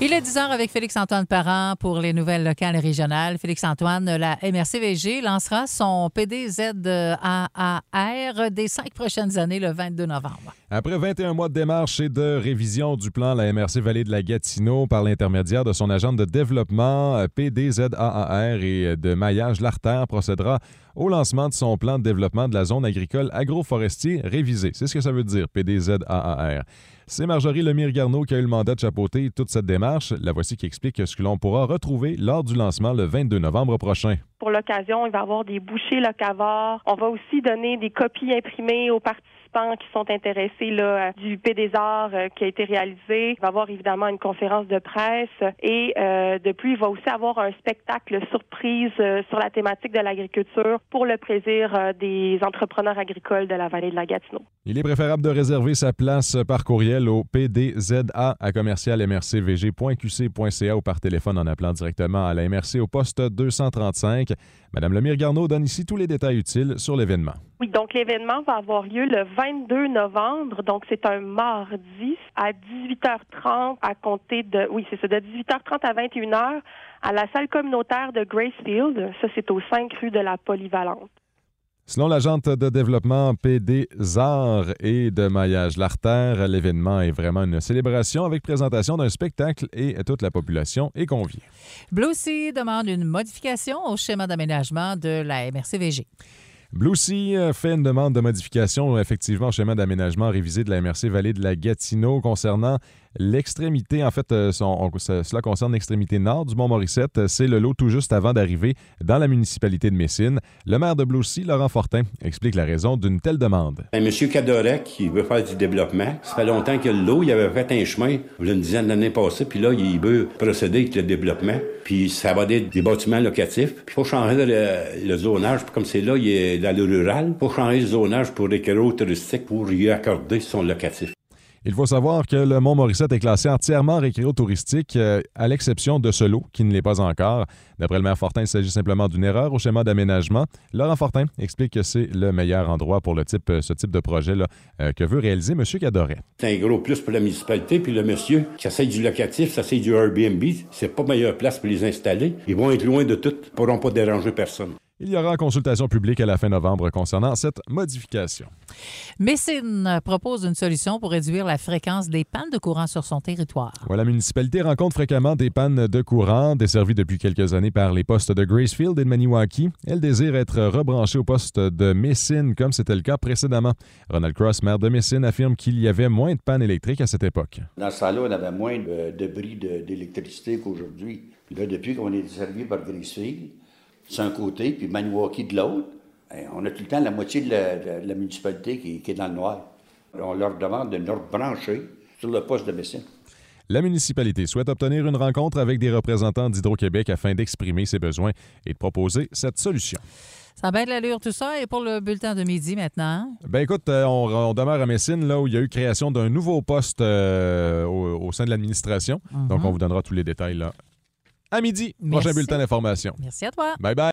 Il est 10h avec Félix-Antoine Parent pour les nouvelles locales et régionales. Félix-Antoine, la MRC-VG lancera son PDZAAR des 5 prochaines années le 22 novembre. Après 21 mois de démarche et de révision du plan, la MRC Vallée de la Gatineau, par l'intermédiaire de son agent de développement PDZAAR et de maillage l'artère, procédera au lancement de son plan de développement de la zone agricole agroforestier révisé. C'est ce que ça veut dire, PDZAAR. C'est Marjorie Lemire-Garneau qui a eu le mandat de chapeauter toute cette démarche. La voici qui explique ce que l'on pourra retrouver lors du lancement le 22 novembre prochain. Pour l'occasion, il va y avoir des bouchées locavores. On va aussi donner des copies imprimées aux participants qui sont intéressés là, du PDZAAR qui a été réalisé. Il va y avoir évidemment une conférence de presse et de plus, il va aussi avoir un spectacle surprise sur la thématique de l'agriculture pour le plaisir des entrepreneurs agricoles de la vallée de la Gatineau. Il est préférable de réserver sa place par courriel au pdza@commercialmrcvg.qc.ca ou par téléphone en appelant directement à la MRC au poste 235. Madame Lemire-Garneau donne ici tous les détails utiles sur l'événement. Oui, donc l'événement va avoir lieu le 22 novembre, donc c'est un mardi à 18h30 à compter de, oui c'est ça, de 18h30 à 21h à la salle communautaire de Gracefield. Ça, c'est au 5 rue de la Polyvalente. Selon l'agente de développement PDZAAR et de maillage l'artère, l'événement est vraiment une célébration avec présentation d'un spectacle et toute la population est conviée. Blue Sea demande une modification au schéma d'aménagement de la MRC-VG. Blue Sea fait une demande de modification effectivement au schéma d'aménagement révisé de la MRC Vallée de la Gatineau concernant l'extrémité. En fait, cela concerne l'extrémité nord du Mont-Morissette. C'est le lot tout juste avant d'arriver dans la municipalité de Messine. Le maire de Blue Sea, Laurent Fortin, explique la raison d'une telle demande. Monsieur Cadoret qui veut faire du développement, ça fait longtemps que le lot, il avait fait un chemin il y a une dizaine d'années passées, puis là, il veut procéder avec le développement, puis ça va être des bâtiments locatifs. Puis il faut changer le zonage, comme c'est là, il est dans le rural, il faut changer le zonage pour les touristique pour y accorder son locatif. Il faut savoir que le Mont-Morissette est classé entièrement récréo-touristique, à l'exception de ce lot, qui ne l'est pas encore. D'après le maire Fortin, il s'agit simplement d'une erreur au schéma d'aménagement. Laurent Fortin explique que c'est le meilleur endroit pour ce type de projet-là que veut réaliser M. Cadoret. C'est un gros plus pour la municipalité, puis le monsieur qui essaye du locatif, qui essaye du Airbnb, c'est pas meilleure place pour les installer. Ils vont être loin de tout, ils ne pourront pas déranger personne. Il y aura une consultation publique à la fin novembre concernant cette modification. Messine propose une solution pour réduire la fréquence des pannes de courant sur son territoire. Ouais, la municipalité rencontre fréquemment des pannes de courant, desservies depuis quelques années par les postes de Gracefield et de Maniwaki. Elle désire être rebranchée au poste de Messine, comme c'était le cas précédemment. Ronald Cross, maire de Messine, affirme qu'il y avait moins de pannes électriques à cette époque. Dans ce temps-là, on avait moins de bris d'électricité qu'aujourd'hui. Puis là, depuis qu'on est desservi par Gracefield, c'est un côté, puis Maniwaki de l'autre, on a tout le temps la moitié de la municipalité qui est dans le noir. On leur demande de nous rebrancher sur le poste de Messine. La municipalité souhaite obtenir une rencontre avec des représentants d'Hydro-Québec afin d'exprimer ses besoins et de proposer cette solution. Ça a bien de l'allure tout ça. Et pour le bulletin de midi maintenant? Ben écoute, on demeure à Messine, là où il y a eu création d'un nouveau poste au sein de l'administration. Donc, on vous donnera tous les détails là à midi. Prochain bulletin d'information. Merci à toi. Bye bye.